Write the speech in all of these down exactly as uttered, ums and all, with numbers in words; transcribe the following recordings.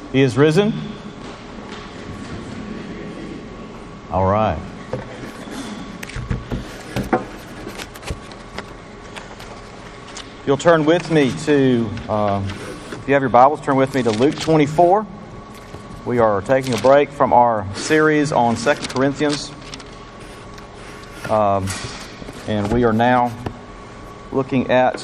He is risen? All right. You'll turn with me to, um, if you have your Bibles, turn with me to Luke twenty-four. We are taking a break from our series on Second Corinthians. Um, and we are now looking at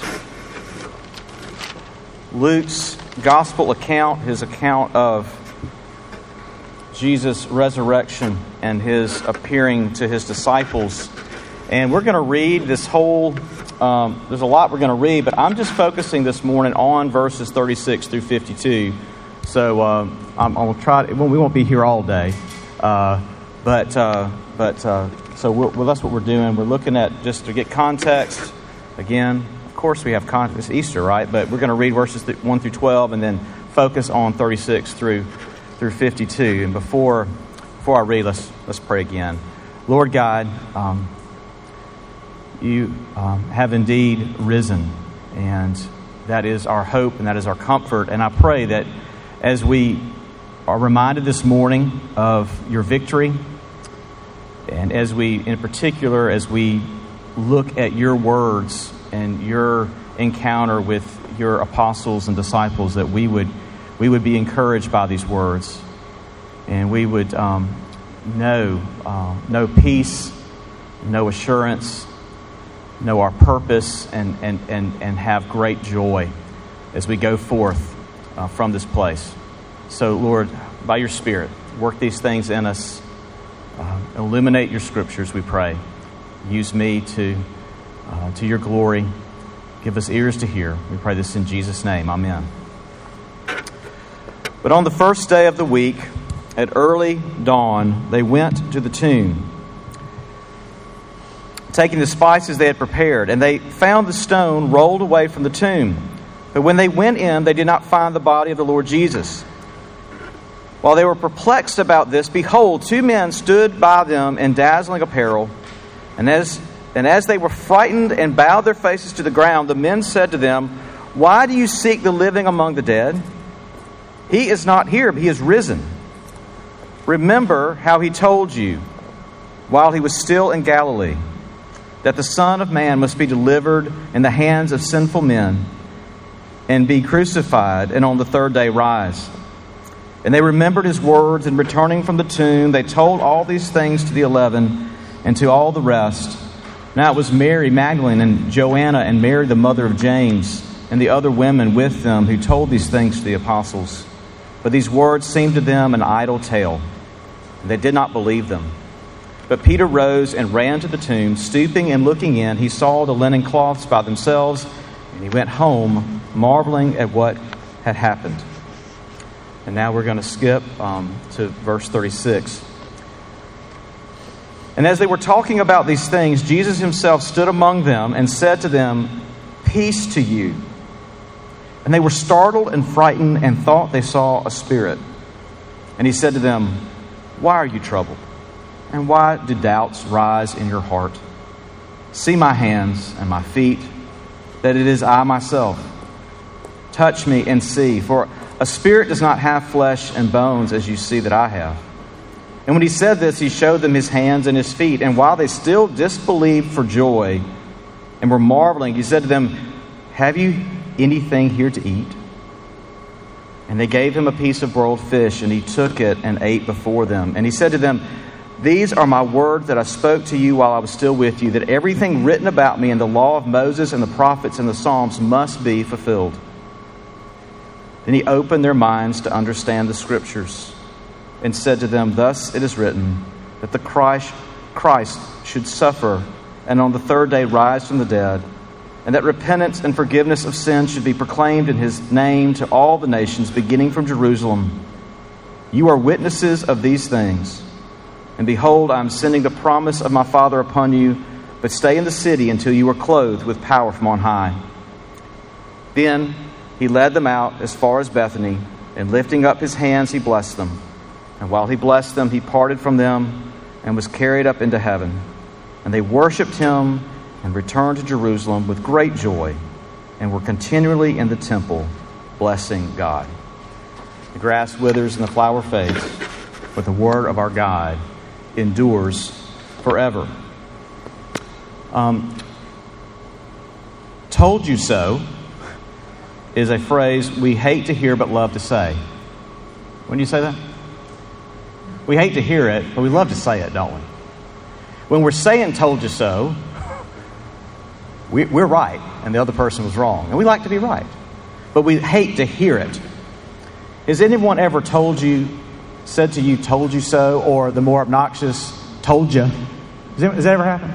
Luke's gospel account, his account of Jesus' resurrection and his appearing to his disciples. And we're going to read this whole, um, there's a lot we're going to read, but I'm just focusing this morning on verses thirty-six through fifty-two. So um, I'm, I'm going to try to, well, we won't be here all day. Uh, but, uh, but uh, so we're, well, that's what we're doing. We're looking at, just to get context, again, of course we have context, it's Easter, right? But we're going to read verses one through twelve and then focus on thirty-six through through fifty-two. And before before I read, let's let's pray again. Lord God, um, you um, have indeed risen, and that is our hope and that is our comfort. And I pray that as we are reminded this morning of your victory, and as we, in particular, as we look at your words and your encounter with your apostles and disciples, that we would we would be encouraged by these words, and we would um, know uh, know peace, know assurance, know our purpose, and and and and have great joy as we go forth uh, from this place. So, Lord, by your Spirit, work these things in us. Uh, illuminate your scriptures, we pray. Use me to uh, to your glory. Give us ears to hear. We pray this in Jesus' name. Amen. But on the first day of the week, at early dawn, they went to the tomb, taking the spices they had prepared, and they found the stone rolled away from the tomb. But when they went in, they did not find the body of the Lord Jesus. While they were perplexed about this, behold, two men stood by them in dazzling apparel. And as and as they were frightened and bowed their faces to the ground, the men said to them, "Why do you seek the living among the dead? He is not here, but he is risen. Remember how he told you, while he was still in Galilee, that the Son of Man must be delivered in the hands of sinful men and be crucified, and on the third day rise." And they remembered his words, and returning from the tomb, they told all these things to the eleven and to all the rest. Now it was Mary Magdalene and Joanna and Mary the mother of James and the other women with them who told these things to the apostles. But these words seemed to them an idle tale, and they did not believe them. But Peter rose and ran to the tomb. Stooping and looking in, he saw the linen cloths by themselves, and he went home, marveling at what had happened. And now we're going to skip um, to verse thirty-six. And as they were talking about these things, Jesus himself stood among them and said to them, "Peace to you." And they were startled and frightened and thought they saw a spirit. And he said to them, "Why are you troubled? And why do doubts rise in your heart? See my hands and my feet, that it is I myself. Touch me and see, for a spirit does not have flesh and bones as you see that I have." And when he said this, he showed them his hands and his feet. And while they still disbelieved for joy and were marveling, he said to them, "Have you anything here to eat?" And they gave him a piece of broiled fish, and he took it and ate before them. And he said to them, "These are my words that I spoke to you while I was still with you, that everything written about me in the law of Moses and the prophets and the Psalms must be fulfilled." Then he opened their minds to understand the scriptures and said to them, "Thus it is written, that the Christ, Christ should suffer and on the third day rise from the dead, and that repentance and forgiveness of sins should be proclaimed in his name to all the nations, beginning from Jerusalem. You are witnesses of these things. And behold, I am sending the promise of my Father upon you, but stay in the city until you are clothed with power from on high." Then he led them out as far as Bethany, and lifting up his hands, he blessed them. And while he blessed them, he parted from them and was carried up into heaven. And they worshipped him and returned to Jerusalem with great joy, and were continually in the temple blessing God. The grass withers and the flower fades, but the word of our God endures forever. Um, told you so is a phrase we hate to hear but love to say. When do you say that? We hate to hear it, but we love to say it, don't we? When we're saying told you so, we, we're right and the other person was wrong. And we like to be right, but we hate to hear it. Has anyone ever told you, said to you, told you so, or the more obnoxious, told you? Has that, has that ever happened?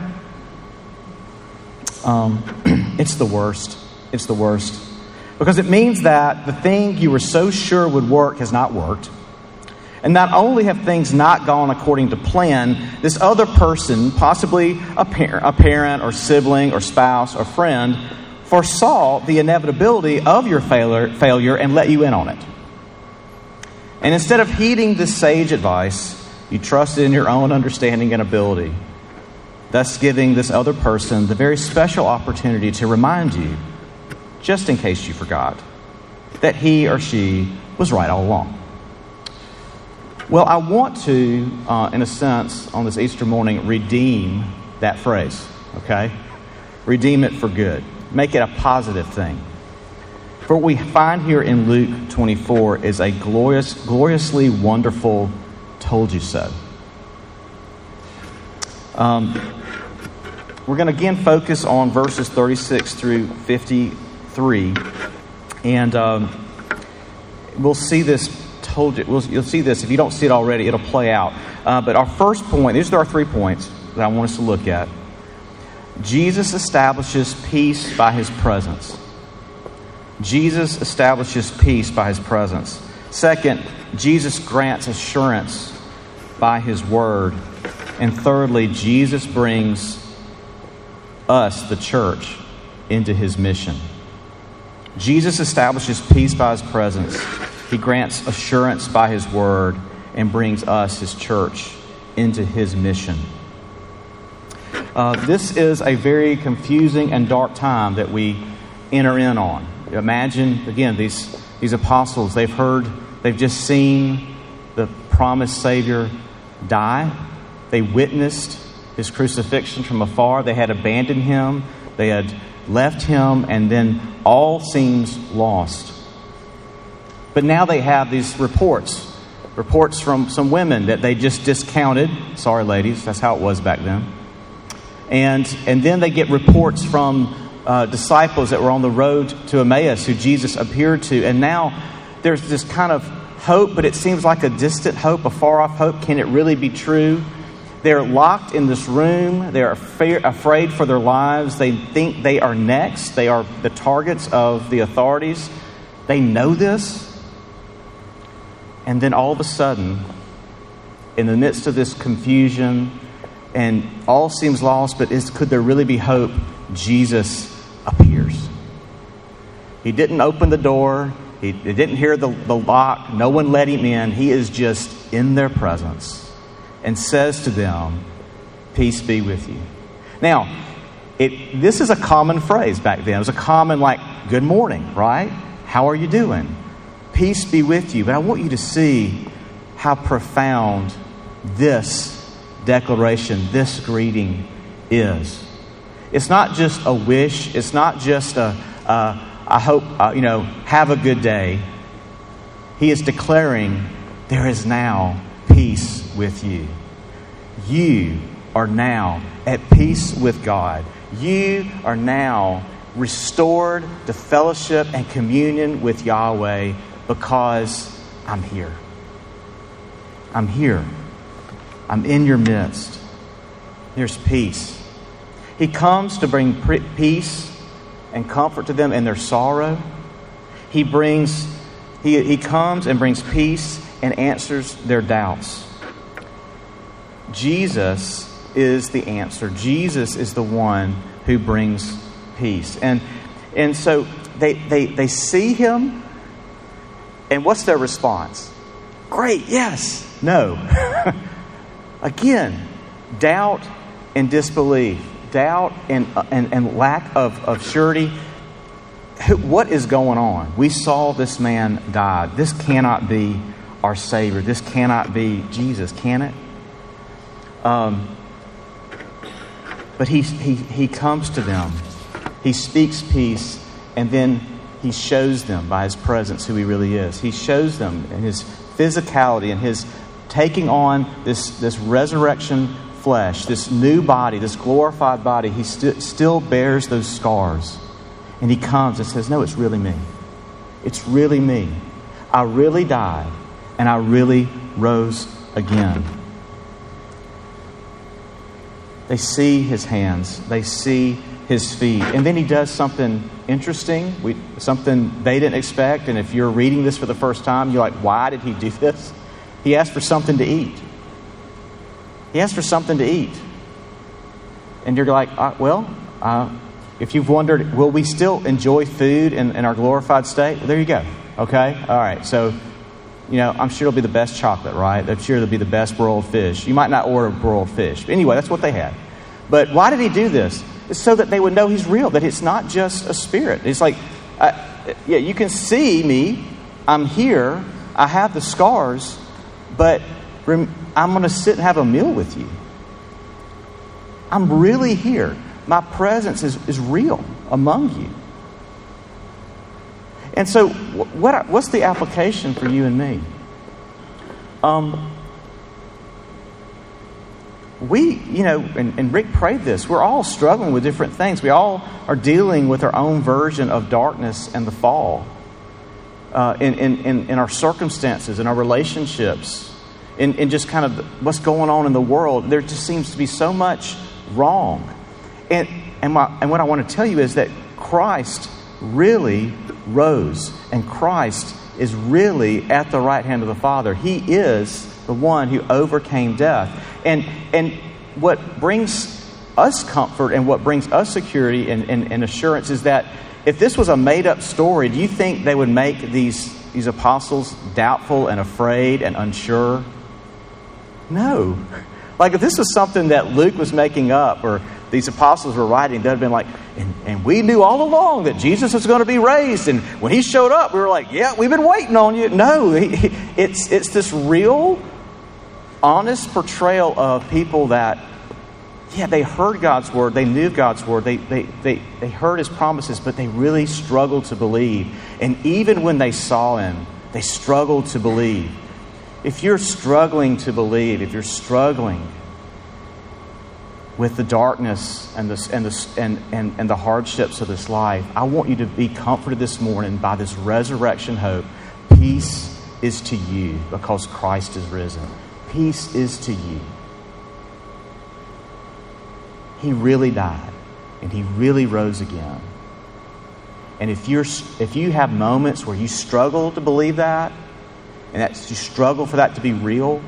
Um, it's the worst. It's the worst. Because it means that the thing you were so sure would work has not worked. And not only have things not gone according to plan, this other person, possibly a parent, a parent or sibling or spouse or friend, foresaw the inevitability of your failure, failure and let you in on it. And instead of heeding this sage advice, you trusted in your own understanding and ability, thus giving this other person the very special opportunity to remind you, just in case you forgot, that he or she was right all along. Well, I want to, uh, in a sense, on this Easter morning, redeem that phrase, okay? Redeem it for good. Make it a positive thing. For what we find here in Luke twenty-four is a glorious, gloriously wonderful told you so. Um, we're going to again focus on verses thirty-six through fifty-three. And um, we'll see this told you. We'll, you'll see this. If you don't see it already, it'll play out. Uh, but our first point, these are our three points that I want us to look at. Jesus establishes peace by his presence. Jesus establishes peace by his presence. Second, Jesus grants assurance by his word. And thirdly, Jesus brings us, the church, into his mission. Jesus establishes peace by his presence. He grants assurance by his word and brings us, his church, into his mission. Uh, this is a very confusing and dark time that we enter in on. Imagine, again, these, these apostles, they've heard, they've just seen the promised Savior die. They witnessed his crucifixion from afar. They had abandoned him. They had left him, and then all seems lost. But now they have these reports, reports from some women that they just discounted. Sorry, ladies, that's how it was back then. And, and then they get reports from Uh, disciples that were on the road to Emmaus who Jesus appeared to. And now there's this kind of hope, but it seems like a distant hope, a far-off hope. Can it really be true? They're locked in this room. They're afraid, afraid for their lives. They think they are next. They are the targets of the authorities. They know this. And then all of a sudden, in the midst of this confusion, and all seems lost, but is, could there really be hope? Jesus appears. He didn't open the door. He, he didn't hear the, the lock. No one let him in. He is just in their presence and says to them, "Peace be with you." Now, it, this is a common phrase back then. It was a common, like, good morning, right? How are you doing? Peace be with you. But I want you to see how profound this declaration, this greeting is. It's not just a wish. It's not just a, uh, I hope, uh, you know, have a good day. He is declaring, there is now peace with you. You are now at peace with God. You are now restored to fellowship and communion with Yahweh because I'm here. I'm here. I'm in your midst. There's peace. He comes to bring peace and comfort to them in their sorrow. He brings, he, he comes and brings peace and answers their doubts. Jesus is the answer. Jesus is the one who brings peace. And and so they they, they see him, and what's their response? Great, yes, no. Again, doubt and disbelief. Doubt and, and, and lack of, of surety. what is going on? We saw this man die. This cannot be our Savior. This cannot be Jesus, can it? Um, but he, he, he comes to them. He speaks peace, and then he shows them by his presence who he really is. He shows them in his physicality and his taking on this, this resurrection flesh, this new body, this glorified body. He st- still bears those scars. And he comes and says, no, it's really me. It's really me. I really died, and I really rose again. They see his hands. They see his feet. And then he does something interesting, we, something they didn't expect. And if you're reading this for the first time, you're like, why did he do this? He asked for something to eat. He asked for something to eat. And you're like, uh, well, uh, if you've wondered, will we still enjoy food in, in our glorified state? Well, there you go. Okay? All right. So, you know, I'm sure it'll be the best chocolate, right? I'm sure it'll be the best broiled fish. You might not order broiled fish. But anyway, that's what they had. But why did he do this? It's so that they would know he's real, that it's not just a spirit. It's like, uh, yeah, you can see me. I'm here. I have the scars. But rem- I'm going to sit and have a meal with you. I'm really here. My presence is, is real among you. And so what, what's the application for you and me? Um, we, you know, and, and Rick prayed this, we're all struggling with different things. We all are dealing with our own version of darkness and the fall. Uh, in, in, in, in our circumstances, in our relationships, in, in just kind of what's going on in the world. There just seems to be so much wrong. And and, my, and what I want to tell you is that Christ really rose. And Christ is really at the right hand of the Father. He is the one who overcame death. And, and what brings us comfort and what brings us security and, and, and assurance is that if this was a made-up story, do you think they would make these, these apostles doubtful and afraid and unsure? No. Like if this was something that Luke was making up or these apostles were writing, they'd have been like, and, and we knew all along that Jesus was going to be raised. And when he showed up, we were like, yeah, we've been waiting on you. No, he, he, it's, it's this real, honest portrayal of people that, yeah, they heard God's word. They knew God's word. They, they, they, they heard his promises, but they really struggled to believe. And even when they saw him, they struggled to believe. If you're struggling to believe, if you're struggling with the darkness and the, and, the, and, and, and the hardships of this life, I want you to be comforted this morning by this resurrection hope. Peace is to you because Christ is risen. Peace is to you. He really died, and he really rose again. And if you're if you have moments where you struggle to believe that, and that you struggle for that to be real,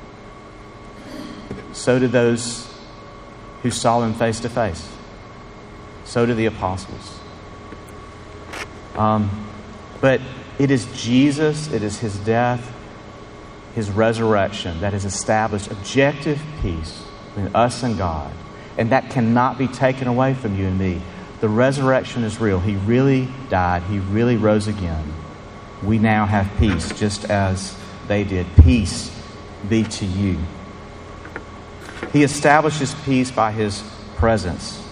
so did those who saw him face to face. So did the apostles. Um, but it is Jesus, it is his death, his resurrection that has established objective peace between us and God. And that cannot be taken away from you and me. The resurrection is real. He really died. He really rose again. We now have peace, just as they did. Peace be to you. He establishes peace by his presence.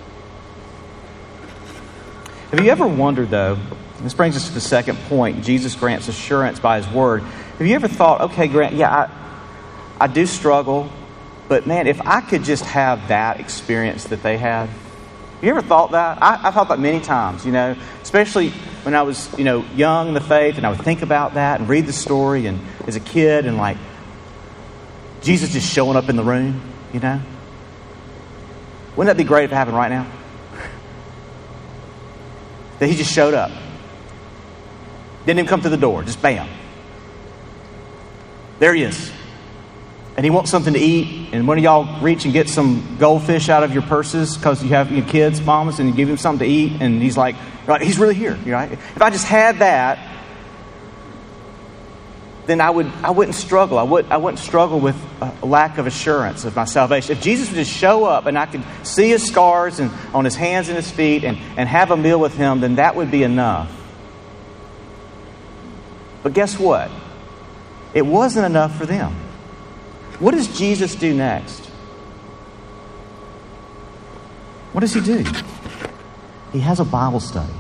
Have you ever wondered, though, this brings us to the second point, Jesus grants assurance by his word. Have you ever thought, okay, Grant, yeah, I, I do struggle, but man, if I could just have that experience that they had. Have you ever thought that? I, I've thought that many times, you know, especially when I was, you know, young in the faith, and I would think about that and read the story and as a kid and like Jesus just showing up in the room, you know. Wouldn't that be great if it happened right now? That he just showed up. Didn't even come to the door, just bam. There he is. And he wants something to eat, and one of y'all reach and get some goldfish out of your purses because you have your kids, mamas, and you give him something to eat, and he's like, right, he's really here, right? If I just had that, then I would I wouldn't struggle. I would I wouldn't struggle with a lack of assurance of my salvation. If Jesus would just show up and I could see his scars and on his hands and his feet and, and have a meal with him, then that would be enough. But guess what? It wasn't enough for them. What does Jesus do next? What does he do? He has a Bible study.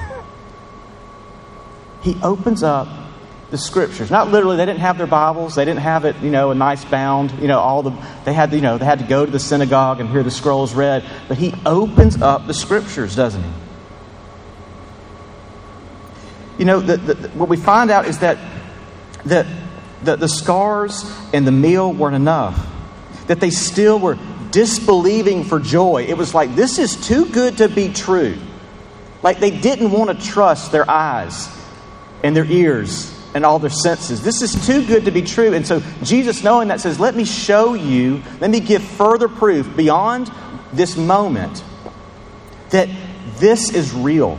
He opens up the scriptures. Not literally, they didn't have their Bibles. They didn't have it, you know, a nice bound. You know, all the they had, you know, they had to go to the synagogue and hear the scrolls read. But he opens up the scriptures, doesn't he? You know, the, the, what we find out is that the, the the scars and the meal weren't enough. That they still were disbelieving for joy. It was like, this is too good to be true. Like they didn't want to trust their eyes and their ears and all their senses. This is too good to be true. And so Jesus, knowing that, says, let me show you, let me give further proof beyond this moment that this is real.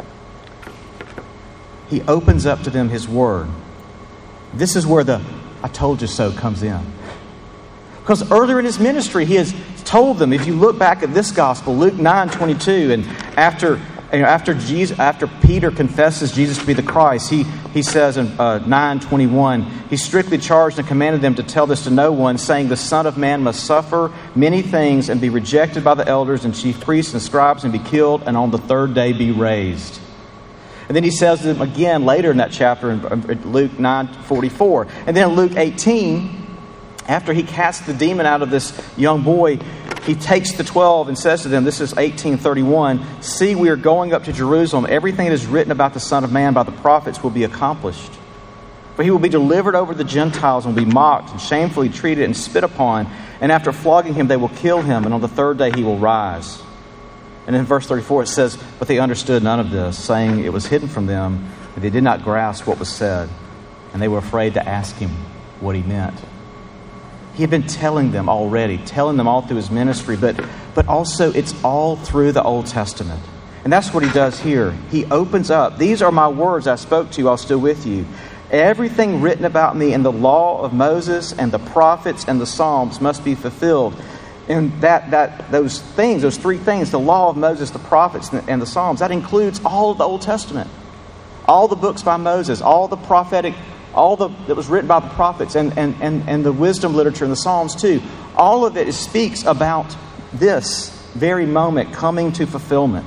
He opens up to them his word. This is where the I told you so comes in. Because earlier in his ministry, he has told them, if you look back at this gospel, Luke nine twenty-two, and after you know, after Jesus, after Peter confesses Jesus to be the Christ, he he says in uh, nine twenty-one, he strictly charged and commanded them to tell this to no one, saying, the Son of Man must suffer many things and be rejected by the elders and chief priests and scribes and be killed, and on the third day be raised. And then he says to them again later in that chapter in Luke nine forty-four. And then in Luke eighteen, after he casts the demon out of this young boy, he takes the twelve and says to them, this is eighteen thirty-one, see, we are going up to Jerusalem. Everything that is written about the Son of Man by the prophets will be accomplished. For he will be delivered over to the Gentiles and will be mocked and shamefully treated and spit upon. And after flogging him, they will kill him. And on the third day, he will rise. And in verse thirty-four, it says, but they understood none of this, saying it was hidden from them, and they did not grasp what was said. And they were afraid to ask him what he meant. He had been telling them already, telling them all through his ministry, but, but also it's all through the Old Testament. And that's what he does here. He opens up. These are my words I spoke to you while still with you. Everything written about me in the law of Moses and the prophets and the Psalms must be fulfilled. And that, that those things, those three things, the law of Moses, the prophets, and the Psalms, that includes all of the Old Testament. All the books by Moses, all the prophetic all the that was written by the prophets and, and, and, and the wisdom literature in the Psalms too. All of it speaks about this very moment coming to fulfillment.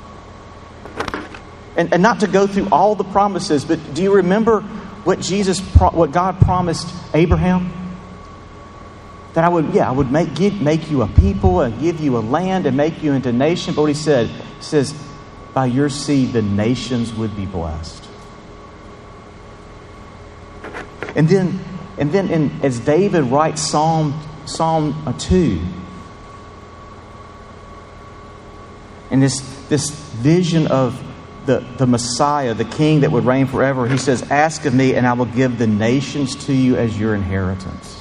And, and not to go through all the promises, but do you remember what Jesus, what God promised Abraham? That I would, yeah, I would make give, make you a people and give you a land and make you into a nation. But what he said, he says, by your seed the nations would be blessed. And then, and then, in, as David writes Psalm Psalm two, and this this vision of the the Messiah, the King that would reign forever, he says, "Ask of me, and I will give the nations to you as your inheritance."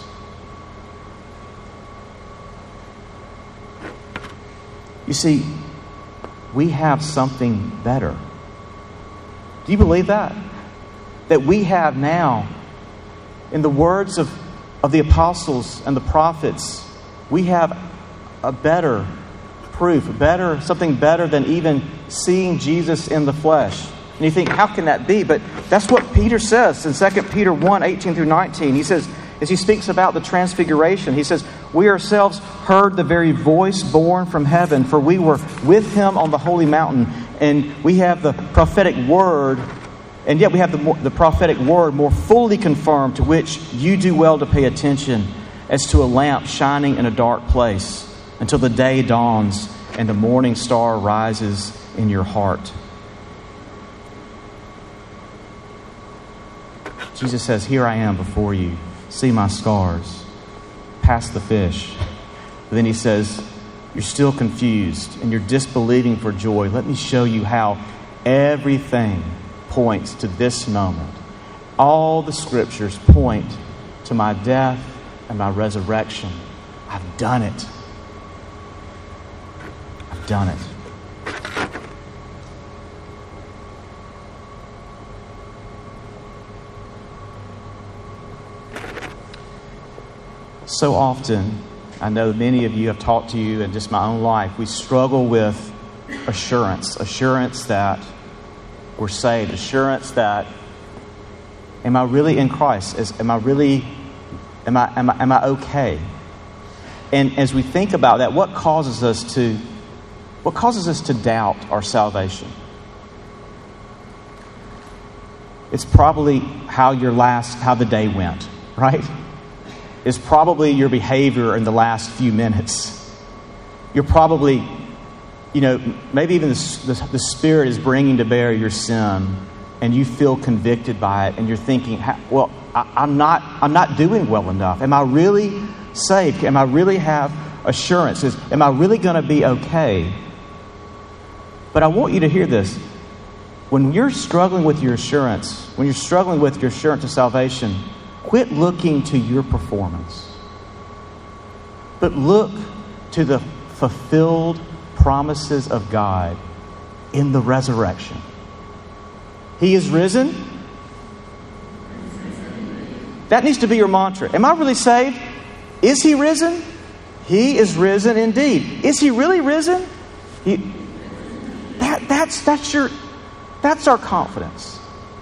You see, we have something better. Do you believe that? That we have now. In the words of, of the apostles and the prophets, we have a better proof, better, something better than even seeing Jesus in the flesh. And you think, how can that be? But that's what Peter says in Second Peter one, eighteen through nineteen. He says, as he speaks about the transfiguration, he says, we ourselves heard the very voice born from heaven, for we were with him on the holy mountain, and we have the prophetic word. And yet we have the, the prophetic word more fully confirmed, to which you do well to pay attention, as to a lamp shining in a dark place, until the day dawns and the morning star rises in your heart. Jesus says, here I am before you. See my scars. Pass the fish. But then he says, you're still confused and you're disbelieving for joy. Let me show you how everything points to this moment. All the scriptures point to my death and my resurrection. I've done it. I've done it. So often, I know many of you have talked to you in just my own life, we struggle with assurance. Assurance that we're saved. Assurance that, am I really in Christ? Is, am I really, am I, am I, am I okay? And as we think about that, what causes us to, what causes us to doubt our salvation? It's probably how your last, how the day went, right? It's probably your behavior in the last few minutes. You're probably, you know, maybe even the, the, the Spirit is bringing to bear your sin, and you feel convicted by it, and you're thinking, well, I, I'm not, I'm not doing well enough. Am I really saved? Am I really have assurances? Am I really going to be okay? But I want you to hear this. When you're struggling with your assurance, when you're struggling with your assurance of salvation, quit looking to your performance, but look to the fulfilled promises of God in the resurrection. He is risen. That needs to be your mantra. Am I really saved? Is He risen? He is risen indeed. Is He really risen? He, that, that's, that's your... That's our confidence.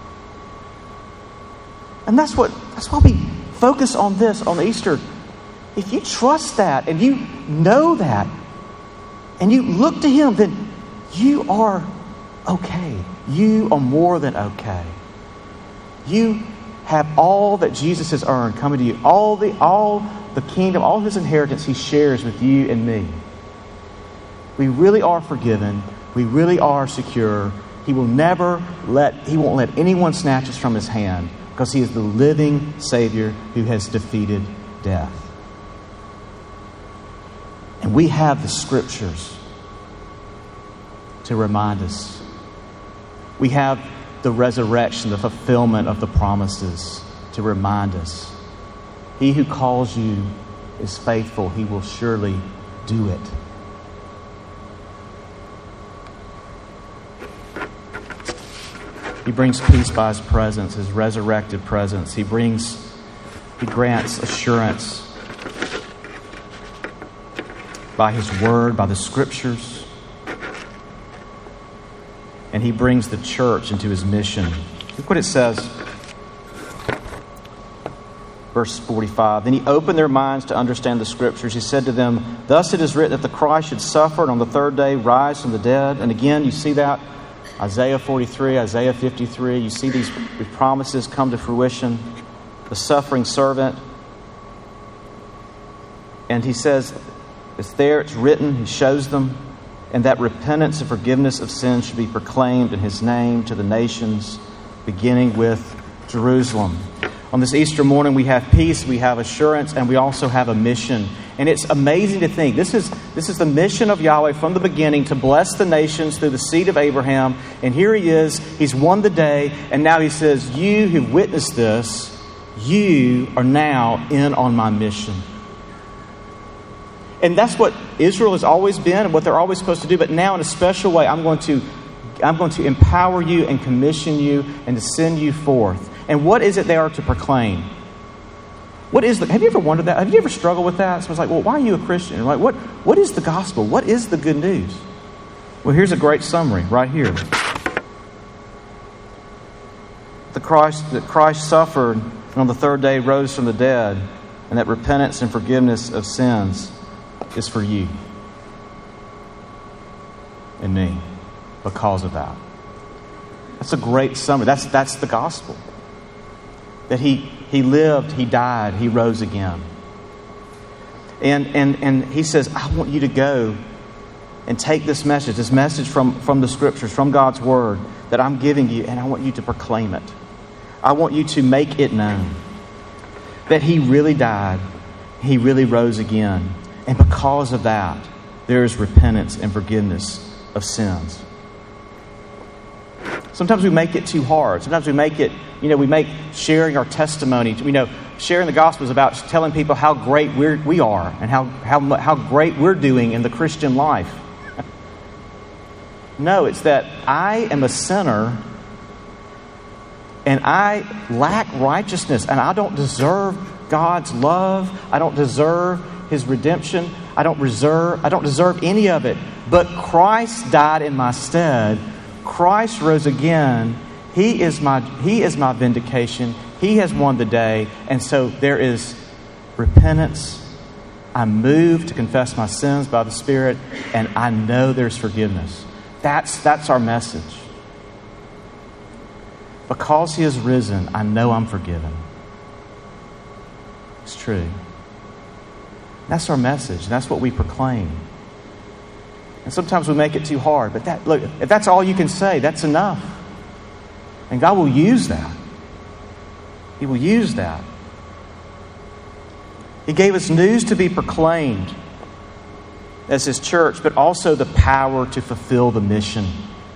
And that's what that's why we focus on this on Easter. If you trust that and you know that and you look to Him, then you are okay. You are more than okay. You have all that Jesus has earned coming to you. All the all the kingdom, all His inheritance He shares with you and me. We really are forgiven. We really are secure. He will never let, He won't let anyone snatch us from His hand, because He is the living Savior who has defeated death. And we have the Scriptures to remind us. We have the resurrection, the fulfillment of the promises to remind us. He who calls you is faithful. He will surely do it. He brings peace by His presence, His resurrected presence. He brings, He grants assurance by His Word, by the Scriptures. And He brings the church into His mission. Look what it says. Verse forty-five. Then He opened their minds to understand the Scriptures. He said to them, thus it is written that the Christ should suffer and on the third day rise from the dead. And again, you see that. Isaiah forty-three, Isaiah fifty-three, you see these promises come to fruition. The suffering servant. And He says, it's there, it's written, He shows them. And that repentance and forgiveness of sins should be proclaimed in His name to the nations, beginning with Jerusalem. On this Easter morning, we have peace, we have assurance, and we also have a mission. And it's amazing to think, this is this is the mission of Yahweh from the beginning, to bless the nations through the seed of Abraham. And here He is, He's won the day, and now He says, you who've witnessed this, you are now in on my mission. And that's what Israel has always been and what they're always supposed to do. But now in a special way, I'm going to, I'm going to empower you and commission you and to send you forth. And what is it they are to proclaim? What is the, have you ever wondered that? Have you ever struggled with that? So it's like, well, why are you a Christian? Like, what, what is the gospel? What is the good news? Well, here's a great summary right here. The Christ, that Christ suffered and on the third day rose from the dead, and that repentance and forgiveness of sins is for you and me because of that. That's a great summary. That's, that's the gospel. That he, he lived, He died, He rose again. And, and, and He says, I want you to go and take this message, this message from, from the Scriptures, from God's Word that I'm giving you, and I want you to proclaim it. I want you to make it known that He really died, He really rose again. And because of that, there is repentance and forgiveness of sins. Sometimes we make it too hard. Sometimes we make it, you know, we make sharing our testimony, you know, sharing the gospel is about telling people how great we're, we are and how, how, how great we're doing in the Christian life. No, it's that I am a sinner And I lack righteousness, and I don't deserve God's love. I don't deserve His redemption. I don't deserve, I don't deserve any of it. But Christ died in my stead. Christ rose again. He is my, He is my vindication. He has won the day. And so there is repentance. I'm moved to confess my sins by the Spirit, and I know there's forgiveness. That's, that's our message. Because He has risen, I know I'm forgiven. It's true. That's our message. That's what we proclaim. And sometimes we make it too hard. But that, look, if that's all you can say, that's enough. And God will use that. He will use that. He gave us news to be proclaimed as His church, but also the power to fulfill the mission.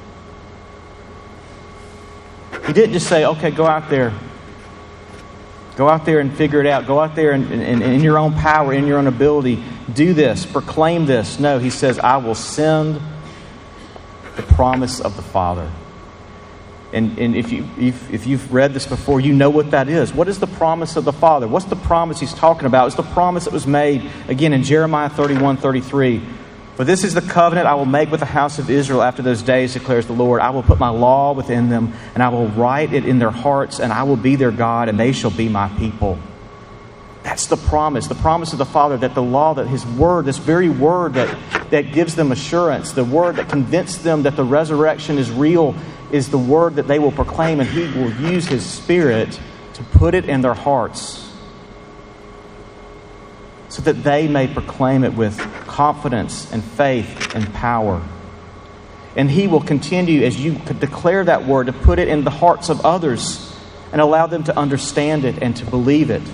He didn't just say, okay, go out there. Go out there and figure it out. Go out there and, and, and in your own power, in your own ability, do this, proclaim this. No, He says, I will send the promise of the Father. And, and if, you, if, if you've read this before, you know what that is. What is the promise of the Father? What's the promise He's talking about? It's the promise that was made, again, in Jeremiah thirty-one thirty-three. For this is the covenant I will make with the house of Israel after those days, declares the Lord. I will put my law within them, and I will write it in their hearts, and I will be their God, and they shall be my people. That's the promise, the promise of the Father, that the law, that His word, this very word that, that gives them assurance, the word that convinced them that the resurrection is real, is the word that they will proclaim, and He will use His Spirit to put it in their hearts so that they may proclaim it with confidence and faith and power. And He will continue, as you declare that word, to put it in the hearts of others and allow them to understand it and to believe it.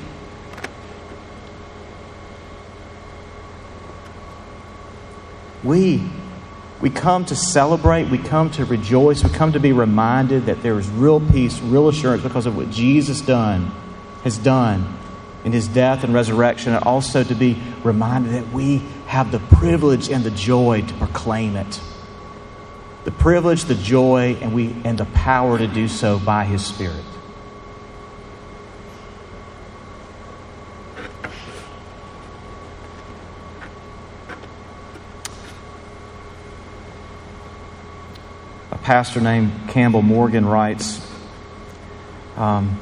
We, we come to celebrate, we come to rejoice, we come to be reminded that there is real peace, real assurance because of what Jesus done, has done in His death and resurrection, and also to be reminded that we have the privilege and the joy to proclaim it. The privilege, the joy, and we and the power to do so by His Spirit. A pastor named Campbell Morgan writes, um,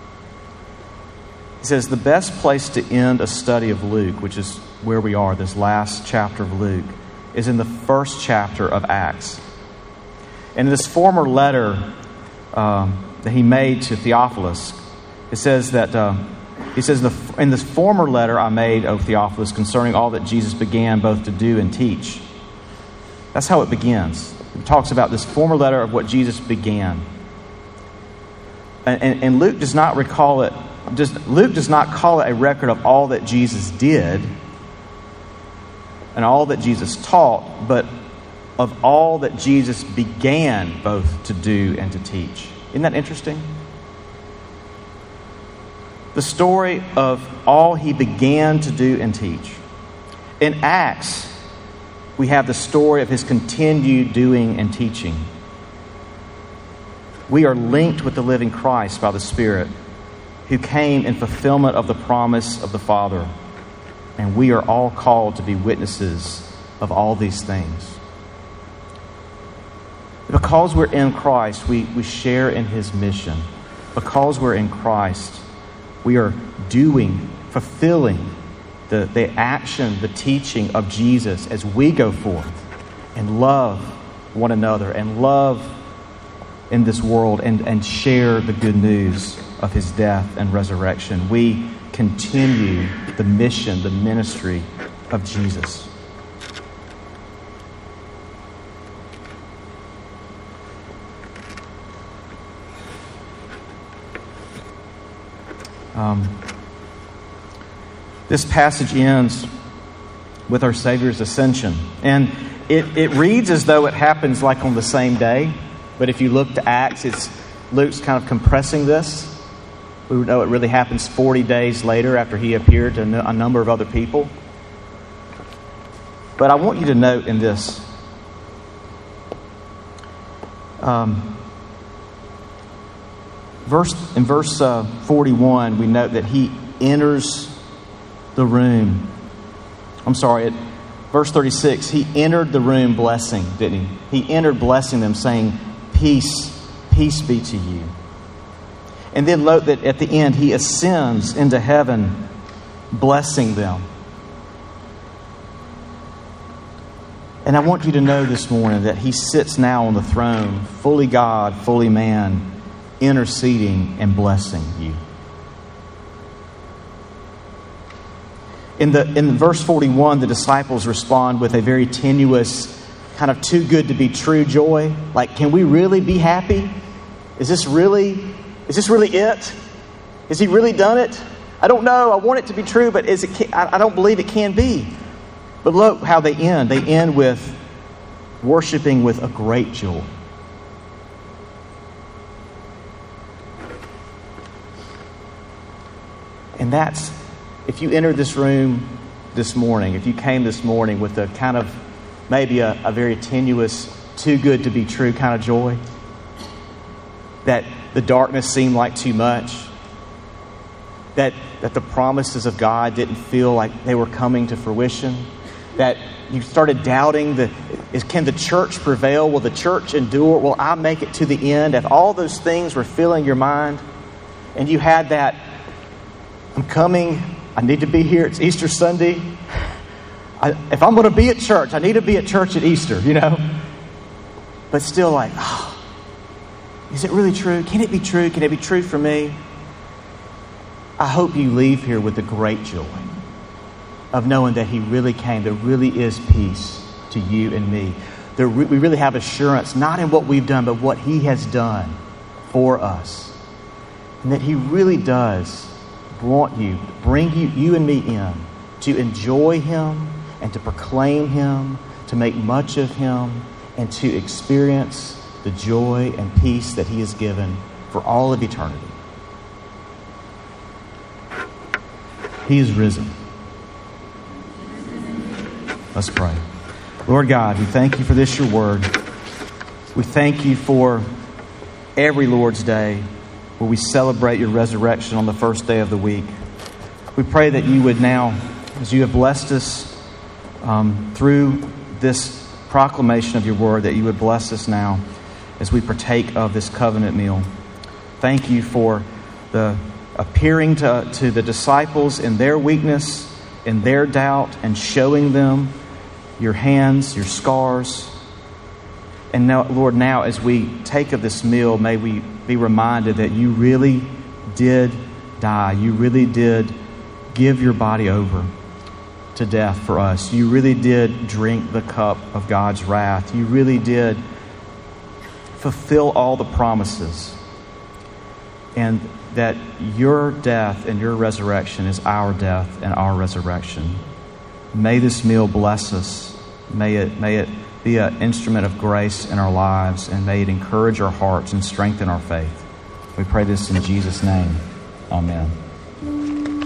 he says, the best place to end a study of Luke, which is where we are, this last chapter of Luke, is in the first chapter of Acts. And in this former letter um, that he made to Theophilus, it says that, uh, he says, in this former letter I made, O Theophilus, concerning all that Jesus began both to do and teach. That's how it begins. It talks about this former letter of what Jesus began. And, and, and Luke does not recall it, just, Luke does not call it a record of all that Jesus did and all that Jesus taught, but of all that Jesus began both to do and to teach. Isn't that interesting? The story of all He began to do and teach. In Acts, we have the story of His continued doing and teaching. We are linked with the living Christ by the Spirit, who came in fulfillment of the promise of the Father. And we are all called to be witnesses of all these things. Because we're in Christ, we, we share in His mission. Because we're in Christ, we are doing, fulfilling the, the action, the teaching of Jesus as we go forth and love one another and love in this world and, and share the good news of His death and resurrection. We continue the mission, the ministry of Jesus. Um, this passage ends with our Savior's ascension. And it, it reads as though it happens like on the same day. But if you look to Acts, it's Luke's kind of compressing this. We know it really happens forty days later after He appeared to a number of other people. But I want you to note in this, um, Verse in verse uh, forty-one, we note that he enters the room. I'm sorry, at verse thirty-six, he entered the room blessing, didn't he? He entered blessing them, saying, "Peace, peace be to you." And then note that at the end, he ascends into heaven, blessing them. And I want you to know this morning that he sits now on the throne, fully God, fully man, interceding and blessing you. In the in verse forty-one, the disciples respond with a very tenuous, kind of too good to be true joy. Like, can we really be happy? Is this really, is this really it? Has he really done it? I don't know. I want it to be true, but is it? I don't believe it can be. But look how they end. They end with worshiping with a great joy. And that's, if you entered this room this morning, if you came this morning with a kind of, maybe a, a very tenuous, too good to be true kind of joy, that the darkness seemed like too much, that, that the promises of God didn't feel like they were coming to fruition, that you started doubting, the, is, can the church prevail? Will the church endure? Will I make it to the end? If all those things were filling your mind, and you had that, I'm coming, I need to be here, it's Easter Sunday. I, if I'm going to be at church, I need to be at church at Easter, you know. But still like, oh, is it really true? Can it be true? Can it be true for me? I hope you leave here with the great joy of knowing that he really came. There really is peace to you and me. There, we really have assurance, not in what we've done, but what he has done for us. And that he really does want you, bring you, you and me in to enjoy him and to proclaim him, to make much of him, and to experience the joy and peace that he has given for all of eternity. He is risen. Let's pray. Lord God, we thank you for this, your word. We thank you for every Lord's Day where we celebrate your resurrection on the first day of the week. We pray that you would now, as you have blessed us um, through this proclamation of your word, that you would bless us now as we partake of this covenant meal. Thank you for the appearing to, to the disciples in their weakness, in their doubt, and showing them your hands, your scars. And now, Lord, now as we take of this meal, may we be reminded that you really did die. You really did give your body over to death for us. You really did drink the cup of God's wrath. You really did fulfill all the promises. And that your death and your resurrection is our death and our resurrection. May this meal bless us. May it, may it be an instrument of grace in our lives, and may it encourage our hearts and strengthen our faith. We pray this in Jesus' name. Amen.